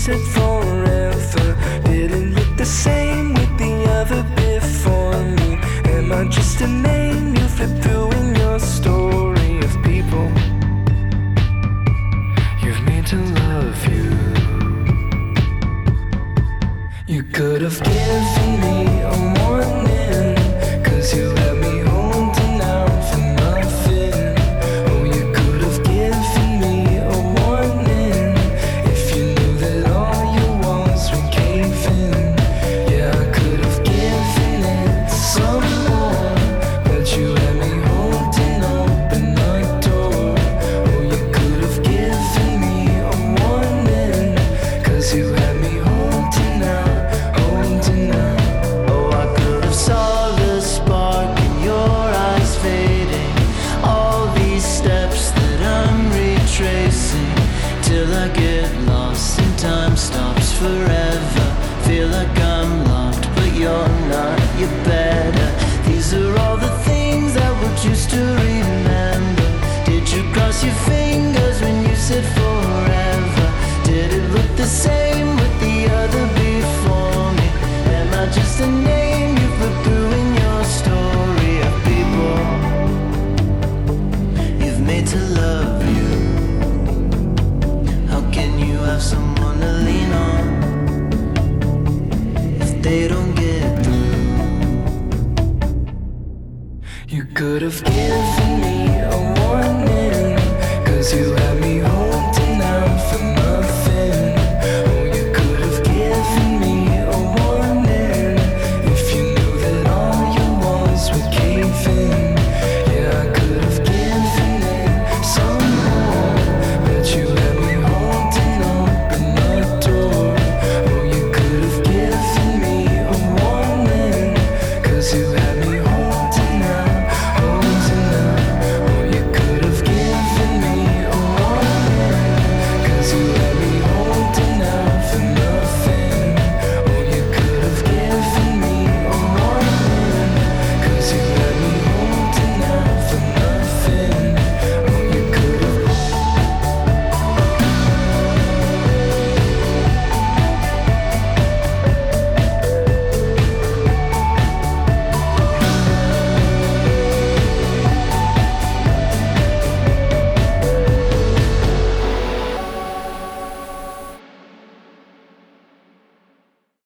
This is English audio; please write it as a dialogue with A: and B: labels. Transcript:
A: said forever didn't look the same with the other before me. Am I just a name you flip through in your story of people you've made to love you? You could have given me a warning, 'cause you had me holding out for nothing. Oh, you could have given me a warning if you knew that all you was were caving. Yeah, I could have given it some more, but you had me holding open the door. Oh, you could have given me a warning, 'cause you had me holding out.
B: Oh, I could have saw the spark in your eyes fading. All these steps that I'm retracing till I get lost and time stops forever. Feel like I'm locked, but you're not. You're better. These are all the things I would choose to remember. Did you cross your fingers when you said forever? Did it look the same with the other before me? Am I just a name you put through in your story of people you've made to love you? How can you have someone to lean on if they don't get through?
A: You could have given